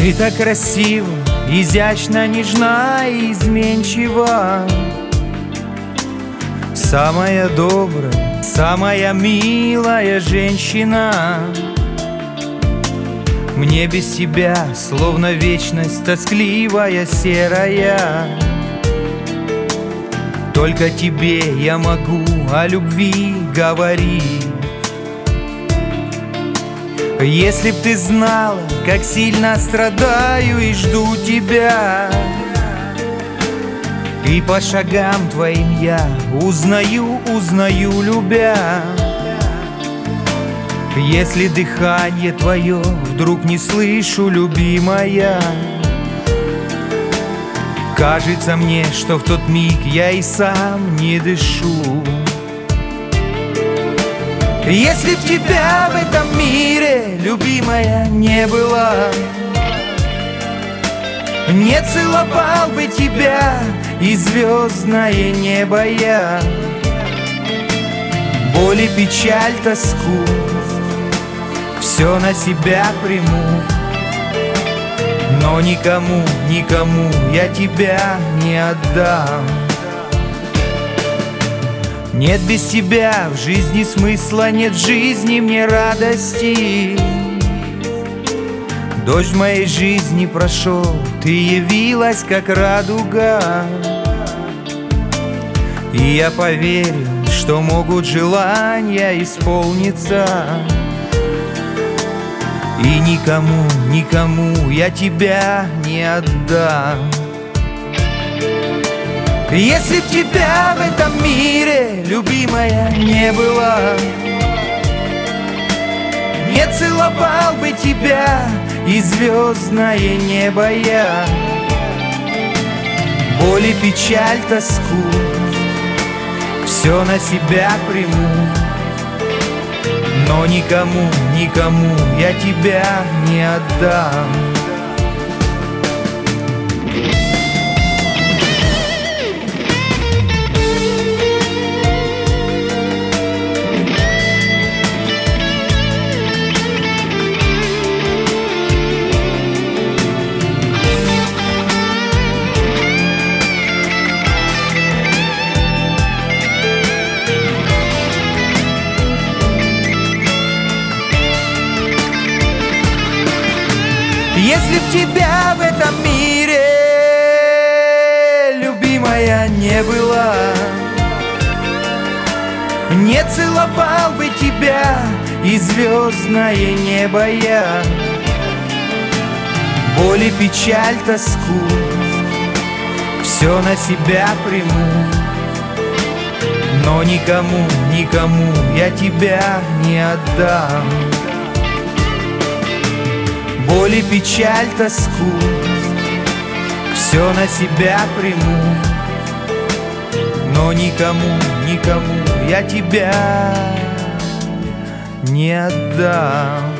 Ты так красива, изящно, нежна и изменчива. Самая добрая, самая милая женщина. Мне без тебя словно вечность тоскливая, серая. Только тебе я могу о любви говорить. Если б ты знала, как сильно страдаю и жду тебя, и по шагам твоим я узнаю, любя. Если дыхание твое вдруг не слышу, любимая, кажется мне, что в тот миг я и сам не дышу. Если б тебя в этом мире, любимая, не было, не целовал бы тебя и звездное небо я. Боль и печаль, тоску все на себя приму, но никому, никому я тебя не отдам. Нет без тебя в жизни смысла, нет в жизни мне радости. Дождь в моей жизни прошел, ты явилась как радуга. И я поверил, что могут желания исполниться, и никому, никому я тебя не отдам. Если б тебя в этом мире, любимая, не было, не целовал бы тебя и звездное небо я. Боль и печаль, тоску все на себя приму, но никому, никому я тебя не отдам. Если б тебя в этом мире, любимая, не было, не целовал бы тебя и звездное небо я. Боль и печаль, тоску все на себя приму, но никому, никому я тебя не отдам. Боль и печаль, тоску все на себя приму, но никому, никому я тебя не отдам.